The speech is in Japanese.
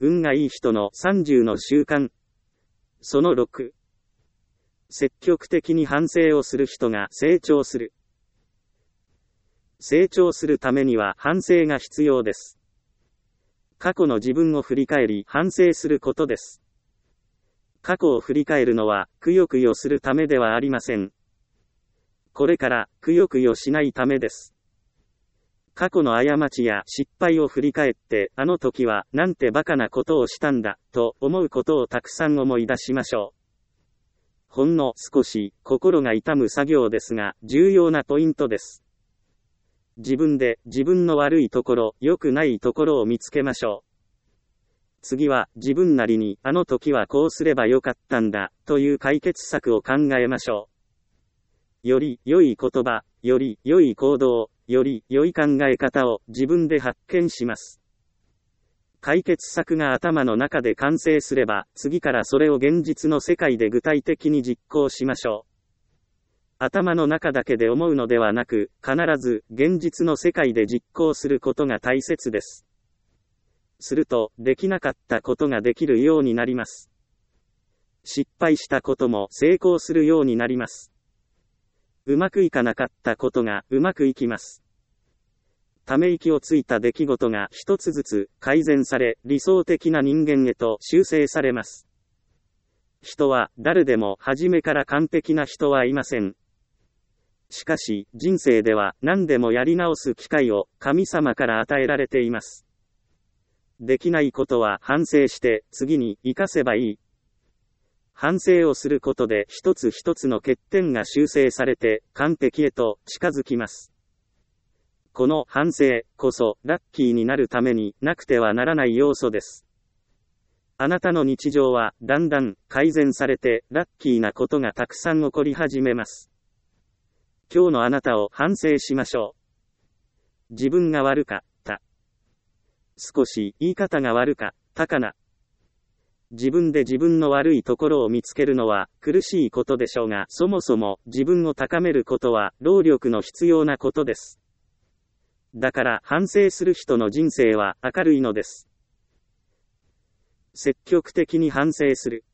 運がいい人の30の習慣。その6。積極的に反省をする人が成長する。成長するためには反省が必要です。過去の自分を振り返り反省することです。過去を振り返るのはくよくよするためではありません。これからくよくよしないためです。過去の過ちや失敗を振り返って、あの時はなんてバカなことをしたんだ、と思うことをたくさん思い出しましょう。ほんの少し心が痛む作業ですが、重要なポイントです。自分で自分の悪いところ、良くないところを見つけましょう。次は自分なりにあの時はこうすればよかったんだ、という解決策を考えましょう。より良い言葉、より良い行動、より良い考え方を自分で発見します。解決策が頭の中で完成すれば、次からそれを現実の世界で具体的に実行しましょう。頭の中だけで思うのではなく、必ず現実の世界で実行することが大切です。すると、できなかったことができるようになります。失敗したことも成功するようになります。うまくいかなかったことがうまくいきます。ため息をついた出来事が一つずつ改善され、理想的な人間へと修正されます。人は誰でも初めから完璧な人はいません。しかし、人生では何でもやり直す機会を神様から与えられています。できないことは反省して次に生かせばいい。反省をすることで一つ一つの欠点が修正されて完璧へと近づきます。この反省こそラッキーになるためになくてはならない要素です。あなたの日常はだんだん改善されてラッキーなことがたくさん起こり始めます。今日のあなたを反省しましょう。自分が悪かった。少し言い方が悪かったかな。自分で自分の悪いところを見つけるのは苦しいことでしょうが、そもそも自分を高めることは労力の必要なことです。だから反省する人の人生は明るいのです。積極的に反省する。